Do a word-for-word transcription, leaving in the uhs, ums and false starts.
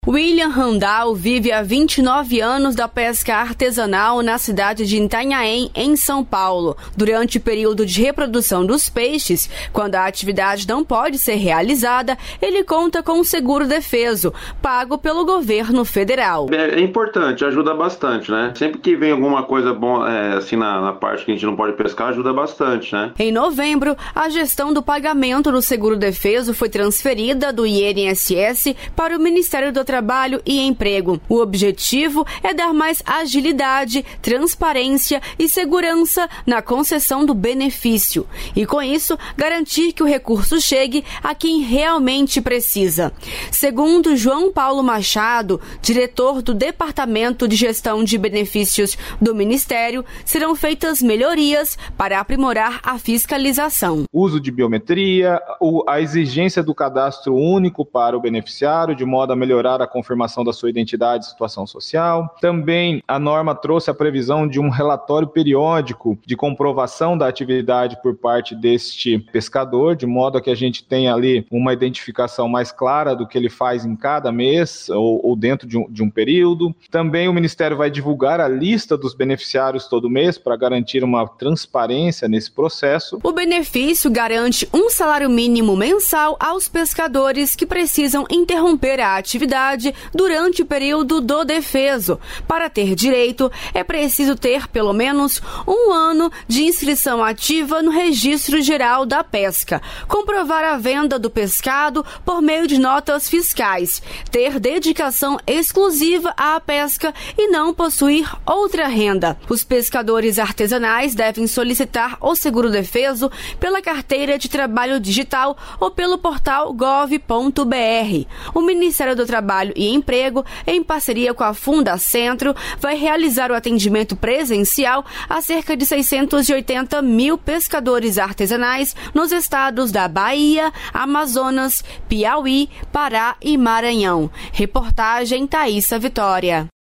William Randall vive há vinte e nove anos da pesca artesanal na cidade de Itanhaém, em São Paulo. Durante o período de reprodução dos peixes, quando a atividade não pode ser realizada, ele conta com um seguro-defeso, pago pelo governo federal. É importante, ajuda bastante, né? Sempre que vem alguma coisa bom, é, assim, na, na parte que a gente não pode pescar, ajuda bastante, né? Em novembro, a gestão do pagamento do seguro-defeso foi transferida do I N S S para o Ministério do Trabalho e Emprego. O objetivo é dar mais agilidade, transparência e segurança na concessão do benefício e, com isso, garantir que o recurso chegue a quem realmente precisa. Segundo João Paulo Machado, diretor do Departamento de Gestão de Benefícios do Ministério, serão feitas melhorias para aprimorar a fiscalização. Uso de biometria, a exigência do cadastro único para o beneficiário, de modo a melhorar a confirmação da sua identidade e situação social. Também a norma trouxe a previsão de um relatório periódico de comprovação da atividade por parte deste pescador, de modo a que a gente tenha ali uma identificação mais clara do que ele faz em cada mês ou, ou dentro de um, de um período. Também o Ministério vai divulgar a lista dos beneficiários todo mês para garantir uma transparência nesse processo. O benefício garante um salário mínimo mensal aos pescadores que precisam interromper a atividade durante o período do defeso. Para ter direito, é preciso ter pelo menos um ano de inscrição ativa no Registro Geral da Pesca, comprovar a venda do pescado por meio de notas fiscais, ter dedicação exclusiva à pesca e não possuir outra renda. Os pescadores artesanais devem solicitar o seguro-defeso pela carteira de trabalho digital ou pelo portal gov ponto br. O Ministério do Trabalho e Emprego, em parceria com a Fundacentro, vai realizar o atendimento presencial a cerca de seiscentos e oitenta mil pescadores artesanais nos estados da Bahia, Amazonas, Piauí, Pará e Maranhão. Reportagem Thaísa Vitória.